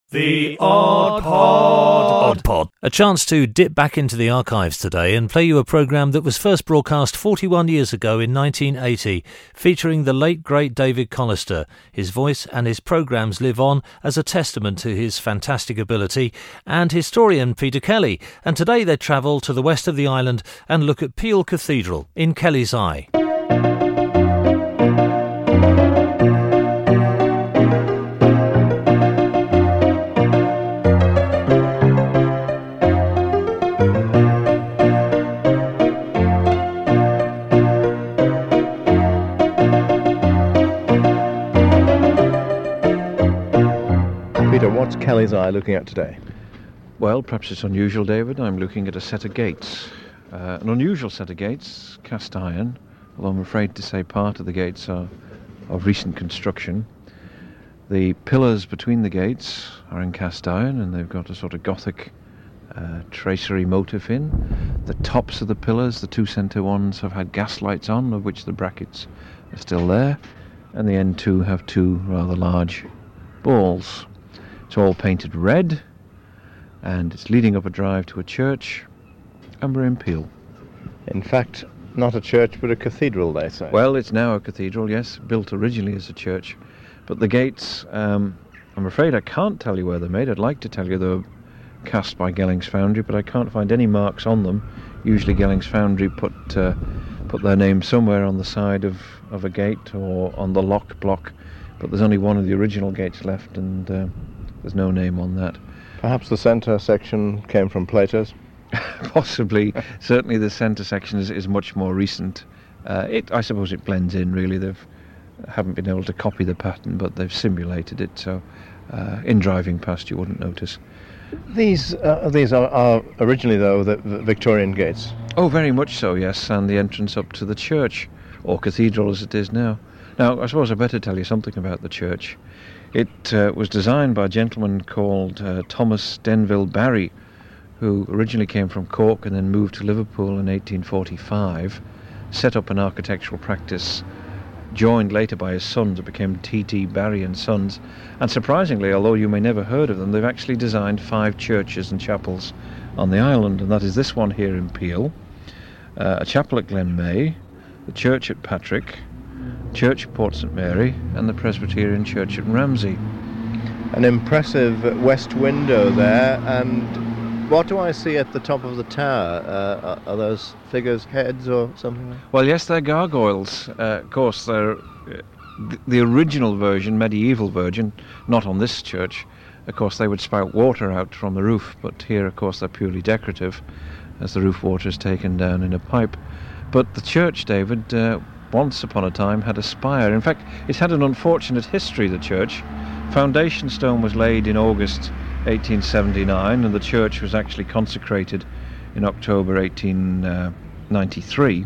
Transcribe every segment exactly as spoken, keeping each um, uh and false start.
The Odd Pod. Odd Pod. A chance to dip back into the archives today and play you a programme that was first broadcast forty-one years ago in nineteen eighty, featuring the late great David Collister. His voice and his programmes live on as a testament to his fantastic ability, and historian Peter Kelly. And today they travel to the west of the island and look at Peel Cathedral in Kelly's Eye. What's Kelly's Eye looking at today? Well, perhaps it's unusual, David. I'm looking at a set of gates. Uh, an unusual set of gates, cast iron, although I'm afraid to say part of the gates are of recent construction. The pillars between the gates are in cast iron, and they've got a sort of Gothic uh, tracery motif in. The tops of the pillars, the two centre ones, have had gas lights on, of which the brackets are still there, and the end two have two rather large balls. It's all painted red, and it's leading up a drive to a church, and we're in Peel. In fact, not a church, but a cathedral, they say. Well, it's now a cathedral, yes, built originally as a church. But the gates, um, I'm afraid I can't tell you where they're made. I'd like to tell you they were cast by Gellings Foundry, but I can't find any marks on them. Usually Gellings Foundry put uh, put their name somewhere on the side of, of a gate or on the lock block, but there's only one of the original gates left, and Uh, there's no name on that. Perhaps the centre section came from Plato's? Possibly. Certainly the centre section is, is much more recent. Uh, it, I suppose it blends in, really. They haven't been able to copy the pattern, but they've simulated it, so uh, in driving past you wouldn't notice. These uh, these are, are originally, though, the, the Victorian gates? Oh, very much so, yes, and the entrance up to the church, or cathedral as it is now. Now, I suppose I better tell you something about the church. It uh, was designed by a gentleman called uh, Thomas Denville Barry, who originally came from Cork and then moved to Liverpool in eighteen forty-five, set up an architectural practice, joined later by his sons. It became T T Barry and Sons, and surprisingly, although you may never heard of them, they've actually designed five churches and chapels on the island, and that is this one here in Peel, uh, a chapel at Glenmay, the church at Patrick, Church at Port St Mary, and the Presbyterian Church at Ramsey. An impressive west window there, and what do I see at the top of the tower? Uh, are those figures' heads or something? Well, yes, they're gargoyles. Uh, of course, they're uh, th- the original version, medieval version, not on this church. Of course, they would spout water out from the roof, but here, of course, they're purely decorative, as the roof water is taken down in a pipe. But the church, David, uh, once upon a time had a spire. In fact, it's had an unfortunate history, the church. Foundation stone was laid in August eighteen seventy-nine, and the church was actually consecrated in October eighteen ninety-three.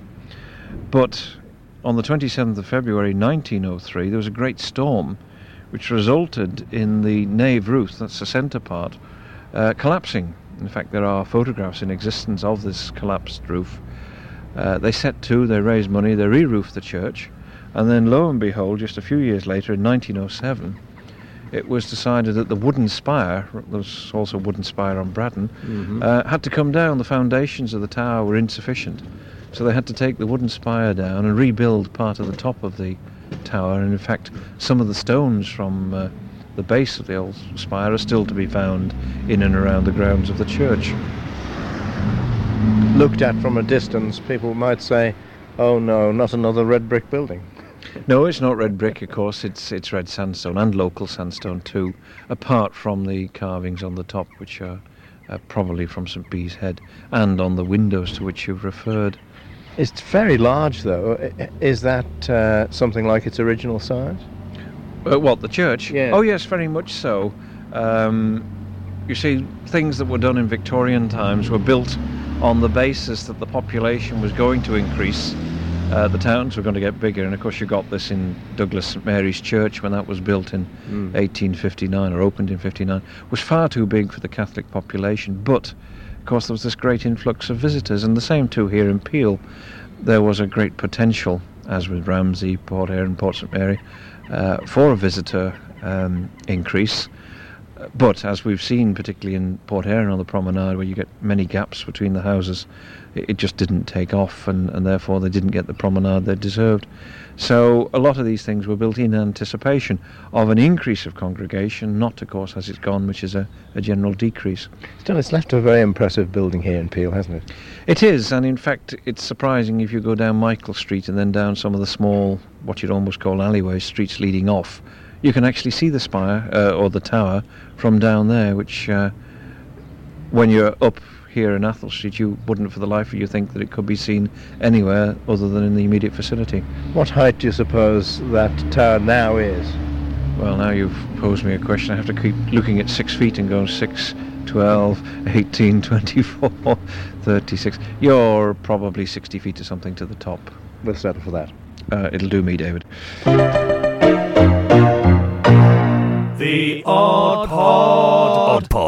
But on the twenty-seventh of February nineteen oh three, there was a great storm which resulted in the nave roof, that's the centre part, uh, collapsing. In fact, there are photographs in existence of this collapsed roof. Uh, they set to, they raised money, they re-roofed the church, and then lo and behold, just a few years later, in nineteen oh seven, it was decided that the wooden spire, there was also a wooden spire on Braddon, mm-hmm. uh, had to come down. The foundations of the tower were insufficient, so they had to take the wooden spire down and rebuild part of the top of the tower, and in fact, some of the stones from uh, the base of the old spire are still to be found in and around the grounds of the church. Looked at from a distance, people might say, oh no, not another red brick building. No, it's not red brick, of course. It's it's red sandstone, and local sandstone too, apart from the carvings on the top, which are uh, probably from St Bees Head, and on the windows to which you've referred. It's very large, though. Is that uh, something like its original size? Uh, what, the church? Yeah. Oh yes, very much so. Um, you see, things that were done in Victorian times were built on the basis that the population was going to increase, uh, the towns were going to get bigger, and of course you got this in Douglas St Mary's Church when that was built in mm. eighteen fifty-nine, or opened in fifty-nine, was far too big for the Catholic population, but of course there was this great influx of visitors, and the same too here in Peel. There was a great potential, as with Ramsey, Port Eyre and Port St Mary, uh, for a visitor um, increase. but as we've seen, particularly in Port Erin on the promenade, where you get many gaps between the houses, it, it just didn't take off, and, and therefore they didn't get the promenade they deserved. So a lot of these things were built in anticipation of an increase of congregation, not, of course, as it's gone, which is a, a general decrease. Still, it's left a very impressive building here in Peel, hasn't it? It is, and in fact it's surprising if you go down Michael Street and then down some of the small, what you'd almost call alleyways, streets leading off, you can actually see the spire, uh, or the tower, from down there, which uh, when you're up here in Athol Street, you wouldn't for the life of you think that it could be seen anywhere other than in the immediate vicinity. What height do you suppose that tower now is? Well, now you've posed me a question. I have to keep looking at six feet and going six, twelve, eighteen, twenty-four, thirty-six. You're probably sixty feet or something to the top. We'll settle for that. Uh, it'll do me, David. The Odd Pod.